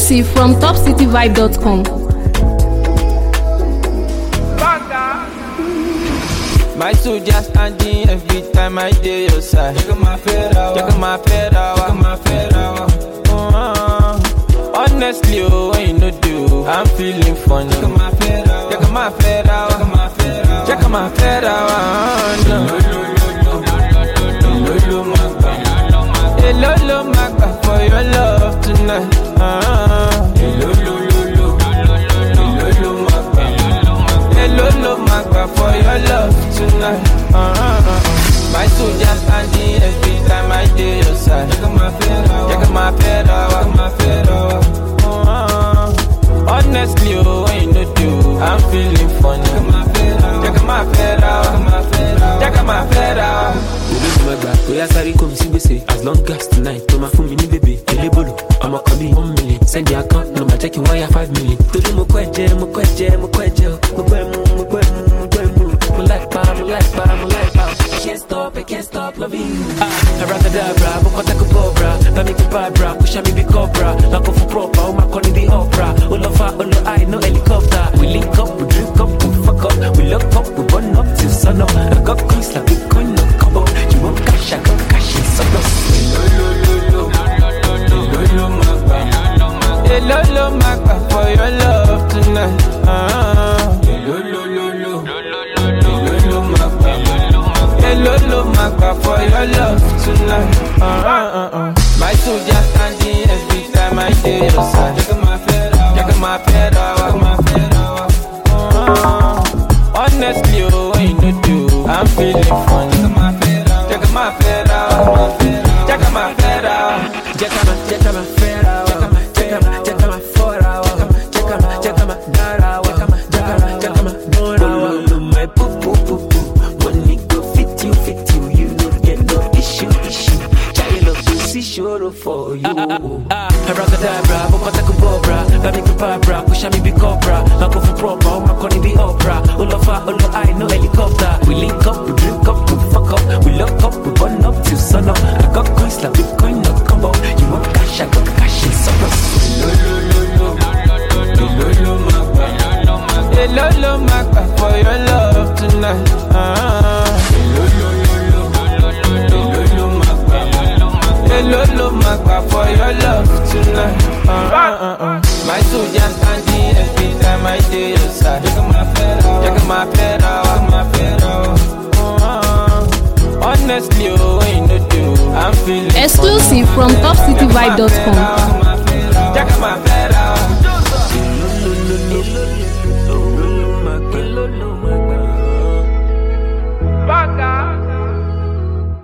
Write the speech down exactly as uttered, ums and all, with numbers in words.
Exclusive from top city vibe dot com. My soldier standing every time I do your side. Check my fedra, check my fedra, check my fedra. Honestly, oh, when you no do, I'm feeling funny. Check my fedra, check my fedra, check my fedra, check my fedra. Lolo magba, lolo magba for your love tonight. Lolo lolo, lolo magba, lolo magba for your love tonight. My soldier standing every time I do your side. Check my fedra, check my fedra, check my fedra. Honestly, oh, when you no do, I'm feeling funny. Check my fedra, check my fedra, check my fedra. As long as tonight, to my phone, mini baby, Elebolo, I'm a coming one million. Send the account, no, my checking wire five million. To do mo kweje, mo kweje, mo kweje, mo kwemu, mo kwemu, mo kwemu. Mo like pa, mo like pa, mo like pa. I can't stop, I can't stop loving you. Ah, I rather die, bra, but what I could go, bra. That make it bad, bra, push me be cobra. Not go for proper, oh my calling the opera. All of our, all of I, no helicopter. We link up, we drink up, we fuck up. We look up, we burn up till sun up. I got coins like Bitcoin, no combo. You want cash, I got cash in sun up. Lolo magba for your love tonight. Lolo lolo, lolo magba, lolo magba for your love tonight. My soldier standing every time I do your side. Check my fedra, check my fedra, check my fedra. Honestly, oh, when you no do, I'm feeling funny. Check my fedra, check my fedra, check my fedra, check my fedra. For you, I rather die, bra, but what I could go, bra. That make a bad, bra, push me be cobra. Not go for proper, oh my calling the opera. All of our, all of I, no helicopter. We link up, we drink up, we fuck up. We lock up, we burn up till sun up. I got coins like Bitcoin, no combo. You want cash, I got cash in surplus. Lolo magba, lolo magba for your love tonight. Lolo magba for your love tonight. Uh, uh, uh, uh. My soldier standing every time I do your side. Check my fedra, check my fedra, check my fedra. Honestly, oh, when you no do, I'm feeling Exclusive from top city vibe dot com.